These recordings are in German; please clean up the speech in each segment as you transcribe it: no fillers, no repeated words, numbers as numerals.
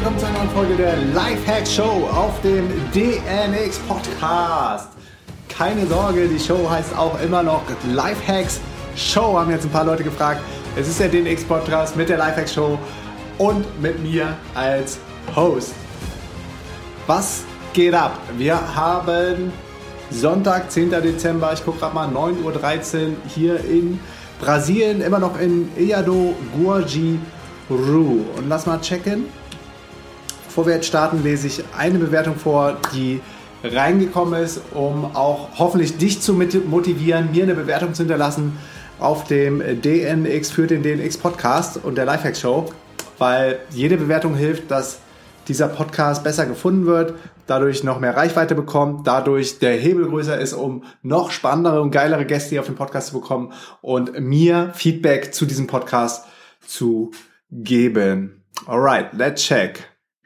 willkommen zu einer neuen Folge der Lifehack Show auf dem DNX Podcast. Keine Sorge, die Show heißt auch immer noch Lifehacks Show, haben jetzt ein paar Leute gefragt. Es ist der DNX Podcast mit der Lifehack Show und mit mir als Host. Was geht ab? Wir haben Sonntag, 10. Dezember, ich gucke gerade mal, 9:13 Uhr hier in Brasilien, immer noch in Ilha do Guajiru. Und lass mal checken. Bevor wir jetzt starten, lese ich eine Bewertung vor, die reingekommen ist, um auch hoffentlich dich zu motivieren, mir eine Bewertung zu hinterlassen auf dem DNX für den DNX Podcast und der Lifehack Show, weil jede Bewertung hilft, dass dieser Podcast besser gefunden wird, dadurch noch mehr Reichweite bekommt, dadurch der Hebel größer ist, um noch spannendere und geilere Gäste hier auf dem Podcast zu bekommen und mir Feedback zu diesem Podcast zu geben. Alright, let's check.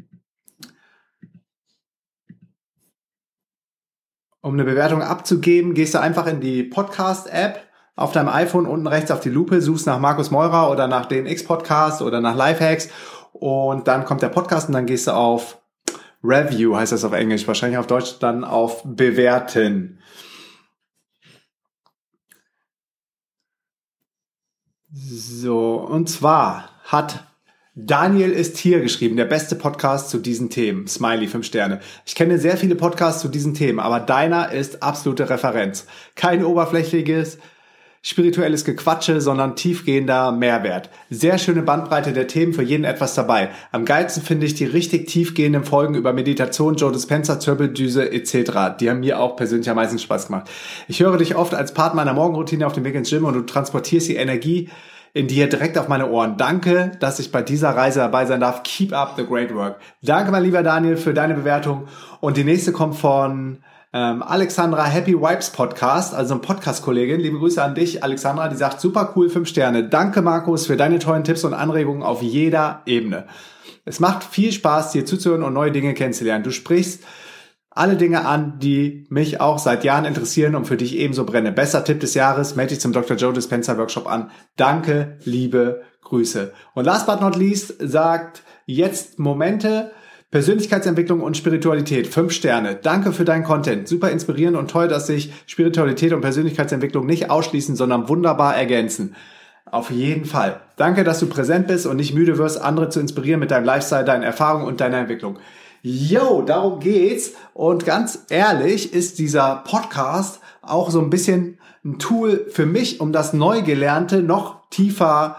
Um eine Bewertung abzugeben, gehst du einfach in die Podcast-App auf deinem iPhone, unten rechts auf die Lupe, suchst nach Markus Meurer oder nach DNX Podcast oder nach Lifehacks und dann kommt der Podcast und dann gehst du auf Review, heißt das auf Englisch, wahrscheinlich auf Deutsch dann auf Bewerten. So, und zwar hat Daniel ist hier geschrieben, der beste Podcast zu diesen Themen. Smiley, 5 Sterne. Ich kenne sehr viele Podcasts zu diesen Themen, aber deiner ist absolute Referenz. Kein oberflächliches, spirituelles Gequatsche, sondern tiefgehender Mehrwert. Sehr schöne Bandbreite der Themen, für jeden etwas dabei. Am geilsten finde ich die richtig tiefgehenden Folgen über Meditation, Joe Dispenza, Zirbeldüse etc. Die haben mir auch persönlich am meisten Spaß gemacht. Ich höre dich oft als Part meiner Morgenroutine auf dem Weg ins Gym und du transportierst die Energie in dir direkt auf meine Ohren. Danke, dass ich bei dieser Reise dabei sein darf. Keep up the great work. Danke, mein lieber Daniel, für deine Bewertung. Und die nächste kommt von Alexandra Happy Vibes Podcast, also ein Podcast-Kollegin. Liebe Grüße an dich, Alexandra, die sagt, super cool, 5 Sterne. Danke, Markus, für deine tollen Tipps und Anregungen auf jeder Ebene. Es macht viel Spaß, dir zuzuhören und neue Dinge kennenzulernen. Du sprichst alle Dinge an, die mich auch seit Jahren interessieren und für die ich ebenso brenne. Bester Tipp des Jahres, melde dich zum Dr. Joe Dispenza Workshop an. Danke, liebe Grüße. Und last but not least sagt jetzt Momente, Persönlichkeitsentwicklung und Spiritualität, 5 Sterne. Danke für deinen Content. Super inspirierend und toll, dass sich Spiritualität und Persönlichkeitsentwicklung nicht ausschließen, sondern wunderbar ergänzen. Auf jeden Fall. Danke, dass du präsent bist und nicht müde wirst, andere zu inspirieren mit deinem Lifestyle, deinen Erfahrungen und deiner Entwicklung. Yo, darum geht's. Und ganz ehrlich ist dieser Podcast auch so ein bisschen ein Tool für mich, um das Neugelernte noch tiefer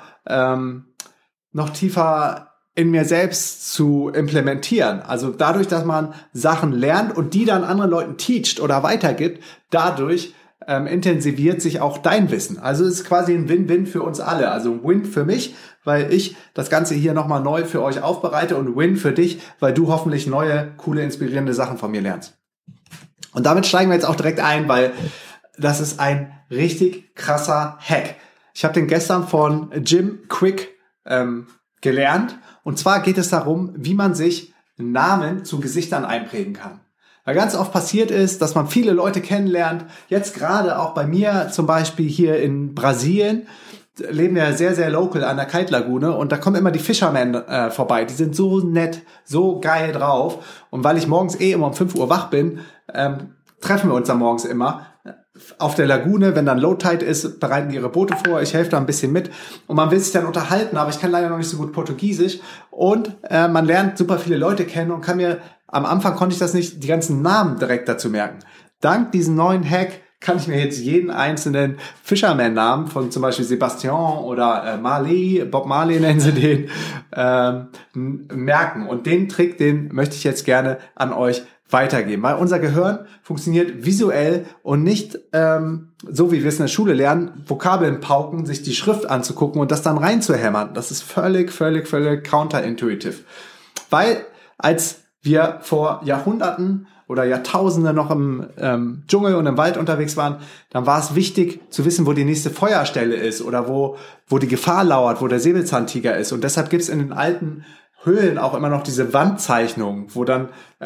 in mir selbst zu implementieren. Also dadurch, dass man Sachen lernt und die dann anderen Leuten teacht oder weitergibt, dadurch intensiviert sich auch dein Wissen. Also es ist quasi ein Win-Win für uns alle. Also ein Win für mich, weil ich das Ganze hier nochmal neu für euch aufbereite und Win für dich, weil du hoffentlich neue, coole, inspirierende Sachen von mir lernst. Und damit steigen wir jetzt auch direkt ein, weil das ist ein richtig krasser Hack. Ich habe den gestern von Jim Quick gelernt. Und zwar geht es darum, wie man sich Namen zu Gesichtern einprägen kann. Weil ganz oft passiert ist, dass man viele Leute kennenlernt. Jetzt gerade auch bei mir zum Beispiel hier in Brasilien leben wir sehr, sehr local an der Kaltlagune und da kommen immer die Fishermen vorbei. Die sind so nett, so geil drauf. Und weil ich morgens immer um 5 Uhr wach bin, treffen wir uns dann morgens immer auf der Lagune. Wenn dann Low Tide ist, bereiten die ihre Boote vor. Ich helfe da ein bisschen mit und man will sich dann unterhalten, aber ich kann leider noch nicht so gut Portugiesisch und man lernt super viele Leute kennen und kann mir, am Anfang konnte ich das nicht, die ganzen Namen direkt dazu merken. Dank diesem neuen Hack kann ich mir jetzt jeden einzelnen Fisherman-Namen von zum Beispiel Sebastian oder Marley, Bob Marley nennen sie den, merken. Und den Trick, den möchte ich jetzt gerne an euch weitergeben, weil unser Gehirn funktioniert visuell und nicht so, wie wir es in der Schule lernen, Vokabeln pauken, sich die Schrift anzugucken und das dann reinzuhämmern. Das ist völlig counterintuitive. Weil als wir vor Jahrhunderten oder Jahrtausende noch im Dschungel und im Wald unterwegs waren, dann war es wichtig zu wissen, wo die nächste Feuerstelle ist oder wo die Gefahr lauert, wo der Säbelzahntiger ist. Und deshalb gibt es in den alten Höhlen auch immer noch diese Wandzeichnungen, wo dann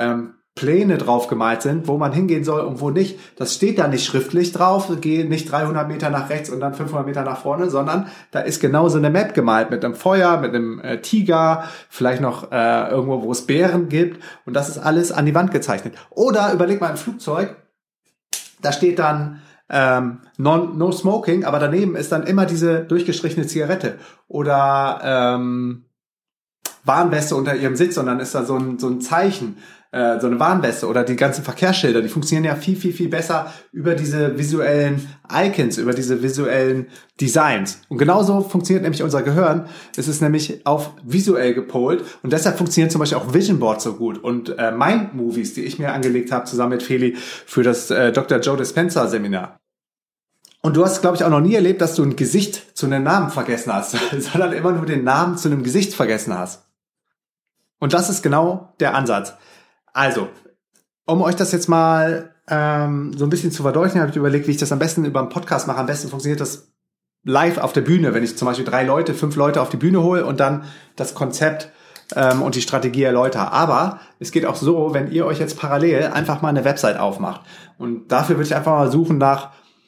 Pläne drauf gemalt sind, wo man hingehen soll und wo nicht. Das steht da nicht schriftlich drauf, geh nicht 300 Meter nach rechts und dann 500 Meter nach vorne, sondern da ist genauso eine Map gemalt mit einem Feuer, mit einem Tiger, vielleicht noch irgendwo, wo es Bären gibt, und das ist alles an die Wand gezeichnet. Oder überleg mal im Flugzeug, da steht dann no smoking, aber daneben ist dann immer diese durchgestrichene Zigarette oder Warnweste unter ihrem Sitz, und dann ist da so ein Zeichen, so eine Warnweste, oder die ganzen Verkehrsschilder, die funktionieren ja viel, viel, viel besser über diese visuellen Icons, über diese visuellen Designs. Und genauso funktioniert nämlich unser Gehirn. Es ist nämlich auf visuell gepolt, und deshalb funktionieren zum Beispiel auch Vision Boards so gut. Und Mind Movies, die ich mir angelegt habe, zusammen mit Feli für das Dr. Joe Dispenza Seminar. Und du hast, glaube ich, auch noch nie erlebt, dass du ein Gesicht zu einem Namen vergessen hast, sondern immer nur den Namen zu einem Gesicht vergessen hast. Und das ist genau der Ansatz. Also, um euch das jetzt mal so ein bisschen zu verdeutlichen, habe ich überlegt, wie ich das am besten über einen Podcast mache. Am besten funktioniert das live auf der Bühne, wenn ich zum Beispiel 5 Leute auf die Bühne hole und dann das Konzept und die Strategie erläutere. Aber es geht auch so, wenn ihr euch jetzt parallel einfach mal eine Website aufmacht. Und dafür würde ich einfach mal suchen nach,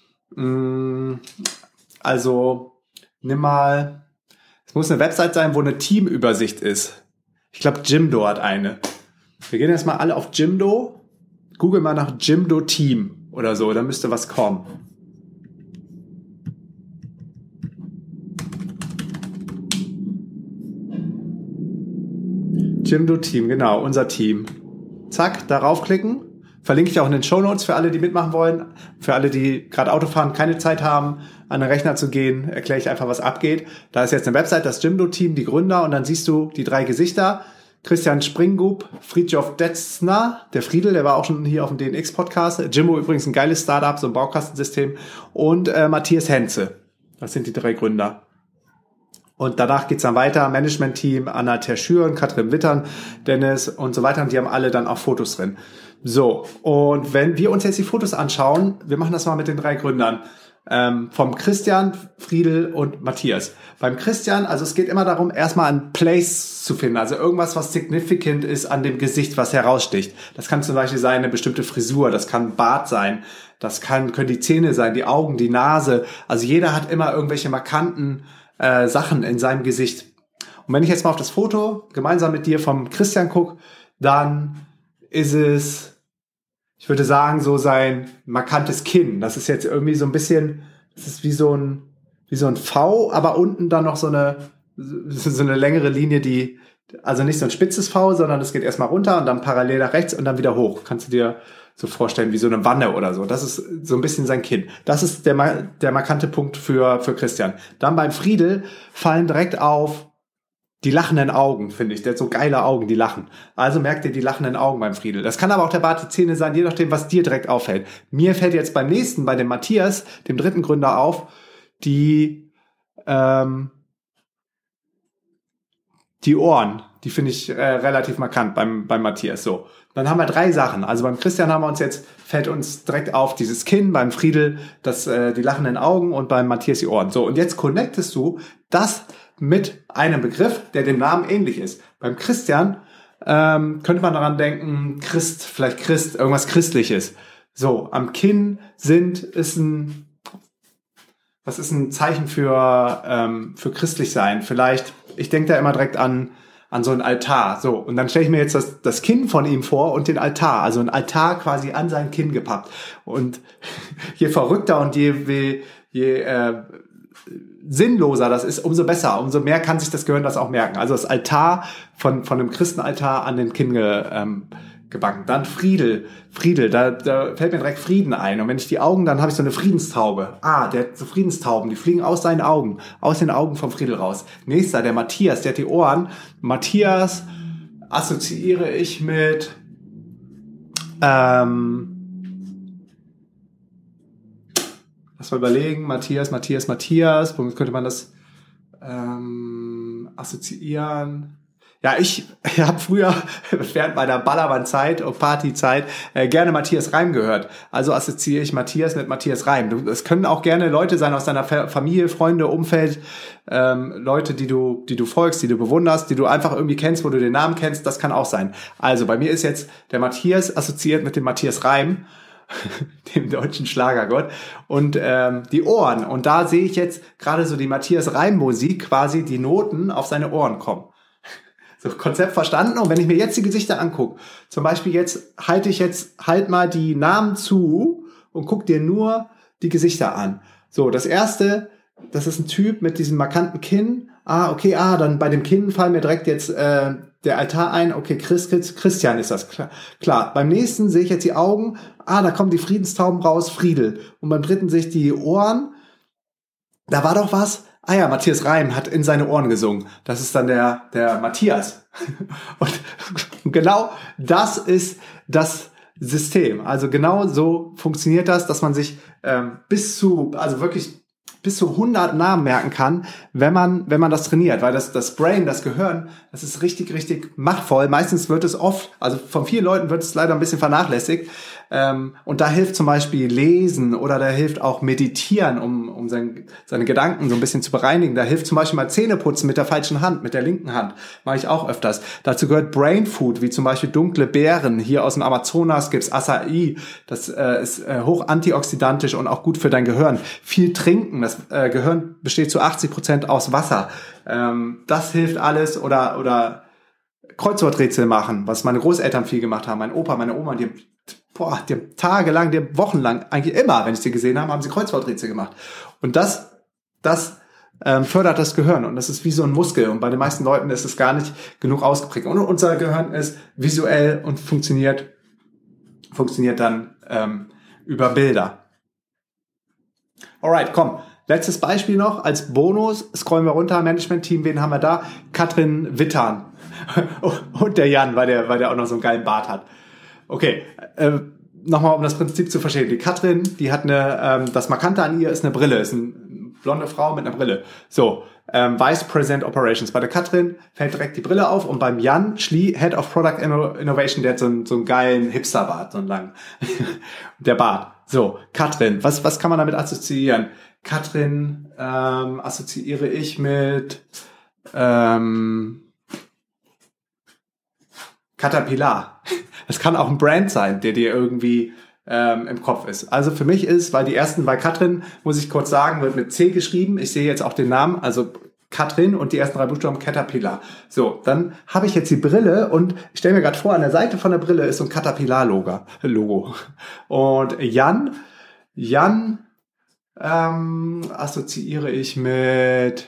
also nimm mal, es muss eine Website sein, wo eine Teamübersicht ist. Ich glaube, Jimdo hat eine. Wir gehen jetzt mal alle auf Jimdo. Google mal nach Jimdo Team oder so, da müsste was kommen. Jimdo Team, genau, unser Team. Zack, darauf klicken. Verlinke ich auch in den Shownotes für alle, die mitmachen wollen. Für alle, die gerade Auto fahren, keine Zeit haben, an den Rechner zu gehen, erkläre ich einfach, was abgeht. Da ist jetzt eine Website, das Jimdo-Team, die Gründer, und dann siehst du die 3 Gesichter. Christian Springgub, Fridtjof Detzner, der Friedel, der war auch schon hier auf dem DNX-Podcast. Jimdo übrigens ein geiles Startup, so ein Baukastensystem. Und Matthias Henze. Das sind die 3 Gründer. Und danach geht's dann weiter, Management-Team, Anna Terschüren, Katrin Wittern, Dennis und so weiter. Und die haben alle dann auch Fotos drin. So, und wenn wir uns jetzt die Fotos anschauen, wir machen das mal mit den 3 Gründern, vom Christian, Friedel und Matthias. Beim Christian, also es geht immer darum, erstmal ein Place zu finden, also irgendwas, was significant ist an dem Gesicht, was heraussticht. Das kann zum Beispiel sein, eine bestimmte Frisur, das kann ein Bart sein, das können die Zähne sein, die Augen, die Nase. Also jeder hat immer irgendwelche markanten Sachen in seinem Gesicht. Und wenn ich jetzt mal auf das Foto gemeinsam mit dir vom Christian gucke, dann ist es, ich würde sagen, so sein markantes Kinn. Das ist jetzt irgendwie so ein bisschen, das ist wie so ein V, aber unten dann noch so eine längere Linie, die, also nicht so ein spitzes V, sondern es geht erstmal runter und dann parallel nach rechts und dann wieder hoch. Kannst du dir so vorstellen, wie so eine Wanne oder so. Das ist so ein bisschen sein Kinn. Das ist der markante Punkt für Christian. Dann beim Friedel fallen direkt auf die lachenden Augen, finde ich. Der hat so geile Augen, die lachen. Also merkt ihr die lachenden Augen beim Friedel. Das kann aber auch der Bart, die Zähne sein, je nachdem, was dir direkt auffällt. Mir fällt jetzt beim nächsten, bei dem Matthias, dem 3. Gründer, auf, die Ohren. Die finde ich relativ markant beim Matthias. So, dann haben wir 3 Sachen. Also beim Christian fällt uns direkt auf dieses Kinn, beim Friedel die lachenden Augen und beim Matthias die Ohren. So, und jetzt connectest du das mit einem Begriff, der dem Namen ähnlich ist. Beim Christian könnte man daran denken, vielleicht Christ, irgendwas Christliches. So, am Kinn was ist ein Zeichen für christlich sein? Vielleicht, ich denke da immer direkt an so einen Altar. So, und dann stelle ich mir jetzt das Kinn von ihm vor und den Altar. Also ein Altar quasi an sein Kinn gepappt. Und je verrückter und je sinnloser das ist, umso besser, umso mehr kann sich das Gehirn das auch merken. Also das Altar von einem Christenaltar an den Kinn gebacken. Dann Friedel, da fällt mir direkt Frieden ein. Und wenn ich die Augen, dann habe ich so eine Friedenstaube. Der hat so Friedenstauben, die fliegen aus seinen Augen, aus den Augen vom Friedel raus. Nächster, der Matthias, der hat die Ohren. Matthias assoziiere ich mit lass mal überlegen, Matthias, womit könnte man das assoziieren? Ja, ich habe früher während meiner Ballermann-Zeit und Partyzeit gerne Matthias Reim gehört. Also assoziiere ich Matthias mit Matthias Reim. Es können auch gerne Leute sein aus deiner Familie, Freunde, Umfeld, Leute, die du folgst, die du bewunderst, die du einfach irgendwie kennst, wo du den Namen kennst. Das kann auch sein. Also bei mir ist jetzt der Matthias assoziiert mit dem Matthias Reim, dem deutschen Schlagergott, und die Ohren. Und da sehe ich jetzt gerade so die Matthias Reim-Musik, quasi die Noten auf seine Ohren kommen. So, Konzept verstanden. Und wenn ich mir jetzt die Gesichter angucke, zum Beispiel halt mal die Namen zu und guck dir nur die Gesichter an. So, das erste, das ist ein Typ mit diesem markanten Kinn. Dann bei dem Kinn fallen mir direkt jetzt der Altar ein. Okay, Christian ist das, klar. Beim nächsten sehe ich jetzt die Augen. Da kommen die Friedenstauben raus, Friedel. Und beim dritten sehe ich die Ohren. Da war doch was. Ja, Matthias Reim hat in seine Ohren gesungen. Das ist dann der Matthias. Und genau das ist das System. Also genau so funktioniert das, dass man sich bis zu 100 Namen merken kann, wenn man das trainiert. Weil das Brain, das Gehirn, das ist richtig, richtig machtvoll. Meistens wird es oft, also von vielen Leuten wird es leider ein bisschen vernachlässigt. Und da hilft zum Beispiel Lesen oder da hilft auch Meditieren, um seine Gedanken so ein bisschen zu bereinigen. Da hilft zum Beispiel mal Zähneputzen mit der falschen Hand, mit der linken Hand. Mache ich auch öfters. Dazu gehört Brain Food, wie zum Beispiel dunkle Beeren. Hier aus dem Amazonas gibt's Acai. Das ist hoch antioxidantisch und auch gut für dein Gehirn. Viel trinken. Das Gehirn besteht zu 80% aus Wasser. Das hilft alles. Oder Kreuzworträtsel machen, was meine Großeltern viel gemacht haben. Mein Opa, meine Oma, die haben tagelang, die haben wochenlang, eigentlich immer, wenn ich sie gesehen habe, haben sie Kreuzworträtsel gemacht. Und das fördert das Gehirn. Und das ist wie so ein Muskel. Und bei den meisten Leuten ist es gar nicht genug ausgeprägt. Und unser Gehirn ist visuell und funktioniert dann über Bilder. Alright, komm. Letztes Beispiel noch. Als Bonus scrollen wir runter. Management-Team, wen haben wir da? Katrin Wittern. Und der Jan, weil der auch noch so einen geilen Bart hat. Okay, nochmal, um das Prinzip zu verstehen. Die Katrin, die hat das Markante an ihr ist eine Brille, ist eine blonde Frau mit einer Brille. So, Vice President Operations. Bei der Katrin fällt direkt die Brille auf und beim Jan Schlie, Head of Product Innovation, der hat so einen geilen Hipster-Bart, so einen langen. Der Bart. So, Katrin, was kann man damit assoziieren? Katrin assoziiere ich mit Caterpillar. Das kann auch ein Brand sein, der dir irgendwie im Kopf ist. Also für mich ist, bei Katrin, muss ich kurz sagen, wird mit C geschrieben. Ich sehe jetzt auch den Namen, also Katrin und die ersten 3 Buchstaben Caterpillar. So, dann habe ich jetzt die Brille und ich stelle mir gerade vor, an der Seite von der Brille ist so ein Caterpillar-Logo. Und Jan assoziiere ich mit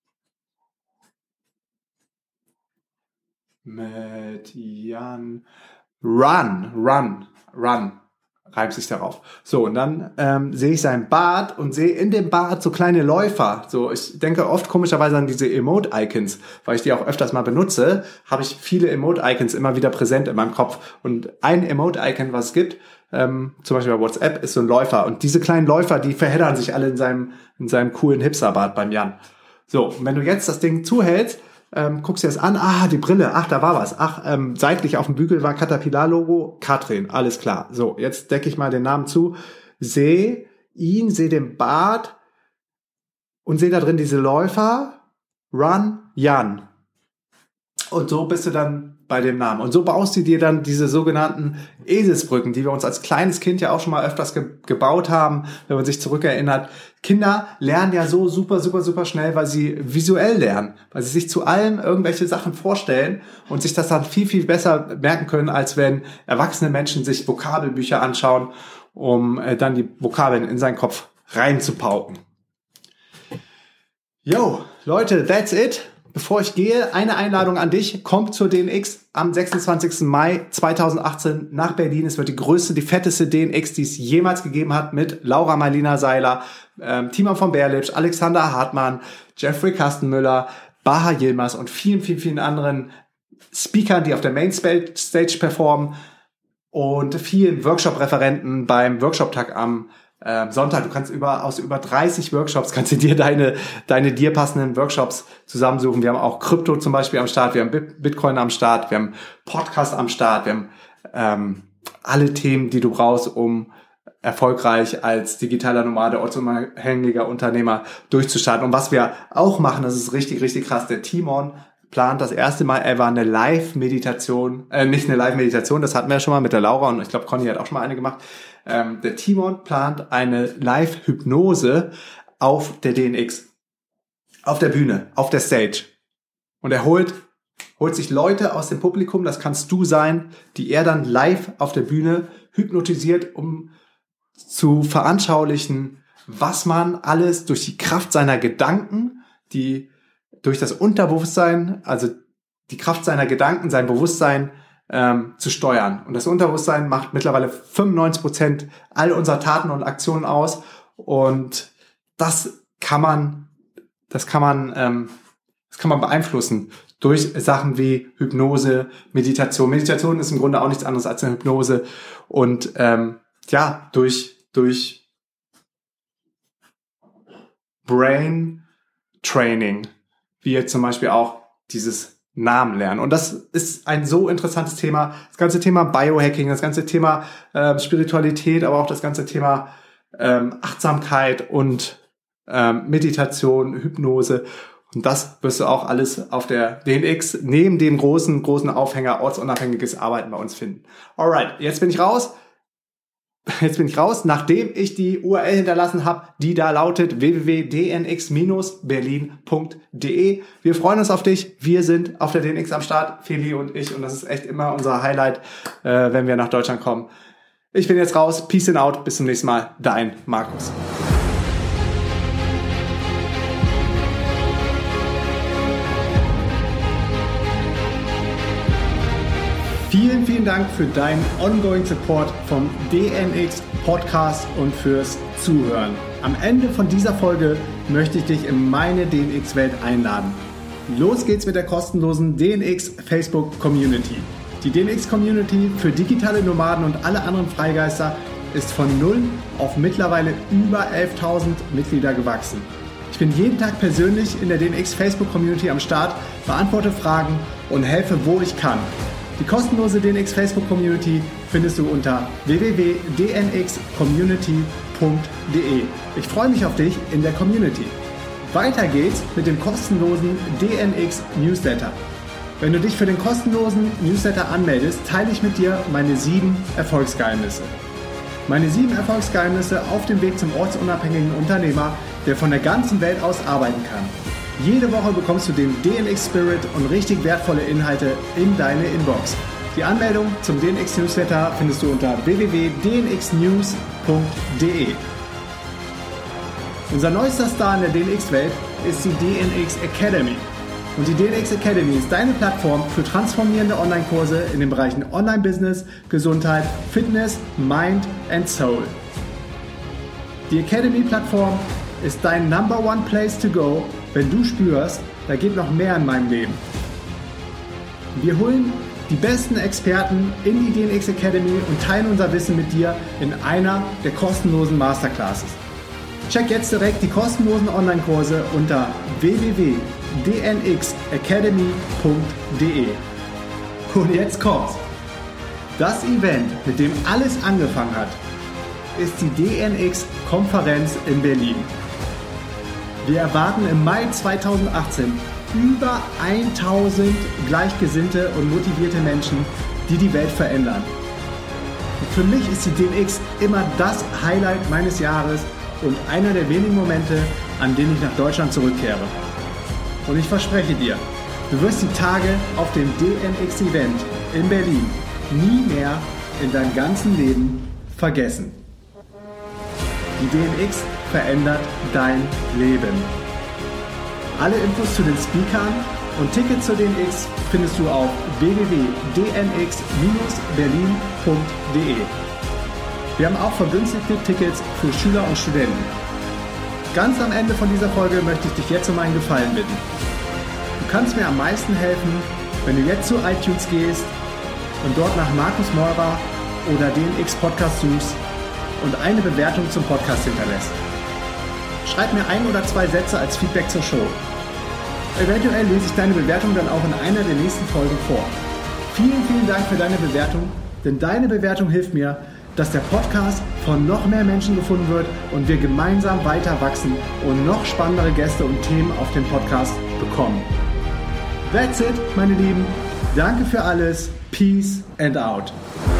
Jan. Run. Reimt sich darauf. So, und dann sehe ich seinen Bart und sehe in dem Bart so kleine Läufer. So, ich denke oft komischerweise an diese Emote-Icons, weil ich die auch öfters mal benutze, habe ich viele Emote-Icons immer wieder präsent in meinem Kopf. Und ein Emote-Icon, was es gibt, zum Beispiel bei WhatsApp, ist so ein Läufer. Und diese kleinen Läufer, die verheddern sich alle in seinem coolen Hipsterbart beim Jan. So, und wenn du jetzt das Ding zuhältst, guckst dir das an, die Brille, da war was. Seitlich auf dem Bügel war Caterpillar-Logo, Katrin, alles klar. So, jetzt decke ich mal den Namen zu, sehe den Bart und sehe da drin diese Läufer, Run, Jan. Und so bist du dann bei dem Namen. Und so baust du dir dann diese sogenannten Eselsbrücken, die wir uns als kleines Kind ja auch schon mal öfters gebaut haben, wenn man sich zurückerinnert. Kinder lernen ja so super, super, super schnell, weil sie visuell lernen, weil sie sich zu allem irgendwelche Sachen vorstellen und sich das dann viel, viel besser merken können, als wenn erwachsene Menschen sich Vokabelbücher anschauen, um dann die Vokabeln in seinen Kopf reinzupauken. Yo, Leute, that's it. Bevor ich gehe, eine Einladung an dich. Kommt zur DNX am 26. Mai 2018 nach Berlin. Es wird die größte, die fetteste DNX, die es jemals gegeben hat, mit Laura Marlina Seiler, Timon von Berlipsch, Alexander Hartmann, Jeffrey Kastenmüller, Baha Yilmaz und vielen, vielen, vielen anderen Speakern, die auf der Mainstage performen und vielen Workshop-Referenten beim Workshop-Tag am Sonntag. Du kannst aus über 30 Workshops, kannst du dir deine dir passenden Workshops zusammensuchen. Wir haben auch Krypto zum Beispiel am Start, wir haben Bitcoin am Start, wir haben Podcast am Start, wir haben alle Themen, die du brauchst, um erfolgreich als digitaler Nomade, ortsunabhängiger Unternehmer durchzustarten. Und was wir auch machen, das ist richtig, richtig krass, der Timon plant das erste Mal ever eine Live-Meditation, nicht eine Live-Meditation, das hatten wir ja schon mal mit der Laura und ich glaube, Conny hat auch schon mal eine gemacht. Der Timon plant eine Live-Hypnose auf der DNX, auf der Bühne, auf der Stage. Und er holt sich Leute aus dem Publikum, das kannst du sein, die er dann live auf der Bühne hypnotisiert, um zu veranschaulichen, was man alles durch die Kraft seiner Gedanken, durch das Unterbewusstsein, also die Kraft seiner Gedanken, sein Bewusstsein zu steuern. Und das Unterbewusstsein macht mittlerweile 95% all unserer Taten und Aktionen aus. Und das kann man beeinflussen durch Sachen wie Hypnose, Meditation. Meditation ist im Grunde auch nichts anderes als eine Hypnose. Und durch Brain Training, wie jetzt zum Beispiel auch dieses Namen lernen. Und das ist ein so interessantes Thema. Das ganze Thema Biohacking, das ganze Thema Spiritualität, aber auch das ganze Thema Achtsamkeit und Meditation, Hypnose. Und das wirst du auch alles auf der DNX neben dem großen Aufhänger ortsunabhängiges Arbeiten bei uns finden. Alright, jetzt bin ich raus, nachdem ich die URL hinterlassen habe, die da lautet www.dnx-berlin.de. Wir freuen uns auf dich. Wir sind auf der DNX am Start, Feli und ich. Und das ist echt immer unser Highlight, wenn wir nach Deutschland kommen. Ich bin jetzt raus. Peace and out. Bis zum nächsten Mal. Dein Markus. Vielen, vielen Dank für deinen ongoing Support vom DNX Podcast und fürs Zuhören. Am Ende von dieser Folge möchte ich dich in meine DNX-Welt einladen. Los geht's mit der kostenlosen DNX Facebook Community. Die DNX Community für digitale Nomaden und alle anderen Freigeister ist von 0 auf mittlerweile über 11.000 Mitglieder gewachsen. Ich bin jeden Tag persönlich in der DNX Facebook Community am Start, beantworte Fragen und helfe, wo ich kann. Die kostenlose DNX Facebook Community findest du unter www.dnxcommunity.de. Ich freue mich auf dich in der Community. Weiter geht's mit dem kostenlosen DNX Newsletter. Wenn du dich für den kostenlosen Newsletter anmeldest, teile ich mit dir meine 7 Erfolgsgeheimnisse. Meine 7 Erfolgsgeheimnisse auf dem Weg zum ortsunabhängigen Unternehmer, der von der ganzen Welt aus arbeiten kann. Jede Woche bekommst du den DNX Spirit und richtig wertvolle Inhalte in deine Inbox. Die Anmeldung zum DNX Newsletter findest du unter www.dnxnews.de. Unser neuester Star in der DNX-Welt ist die DNX Academy. Und die DNX Academy ist deine Plattform für transformierende Online-Kurse in den Bereichen Online-Business, Gesundheit, Fitness, Mind and Soul. Die Academy-Plattform ist dein Number One Place to go, wenn du spürst, da geht noch mehr in meinem Leben. Wir holen die besten Experten in die DNX Academy und teilen unser Wissen mit dir in einer der kostenlosen Masterclasses. Check jetzt direkt die kostenlosen Online-Kurse unter www.dnxacademy.de. Und jetzt kommt's. Das Event, mit dem alles angefangen hat, ist die DNX-Konferenz in Berlin. Wir erwarten im Mai 2018 über 1000 gleichgesinnte und motivierte Menschen, die die Welt verändern. Und für mich ist die DNX immer das Highlight meines Jahres und einer der wenigen Momente, an denen ich nach Deutschland zurückkehre. Und ich verspreche dir, du wirst die Tage auf dem DNX-Event in Berlin nie mehr in deinem ganzen Leben vergessen. Die DNX verändert dein Leben. Alle Infos zu den Speakern und Tickets zur DNX findest du auf www.dnx-berlin.de. Wir haben auch vergünstigte Tickets für Schüler und Studenten. Ganz am Ende von dieser Folge möchte ich dich jetzt um einen Gefallen bitten. Du kannst mir am meisten helfen, wenn du jetzt zu iTunes gehst und dort nach Markus Meurer oder DNX Podcast suchst und eine Bewertung zum Podcast hinterlässt. Schreib mir 1 oder 2 Sätze als Feedback zur Show. Eventuell lese ich deine Bewertung dann auch in einer der nächsten Folgen vor. Vielen, vielen Dank für deine Bewertung, denn deine Bewertung hilft mir, dass der Podcast von noch mehr Menschen gefunden wird und wir gemeinsam weiter wachsen und noch spannendere Gäste und Themen auf dem Podcast bekommen. That's it, meine Lieben. Danke für alles. Peace and out.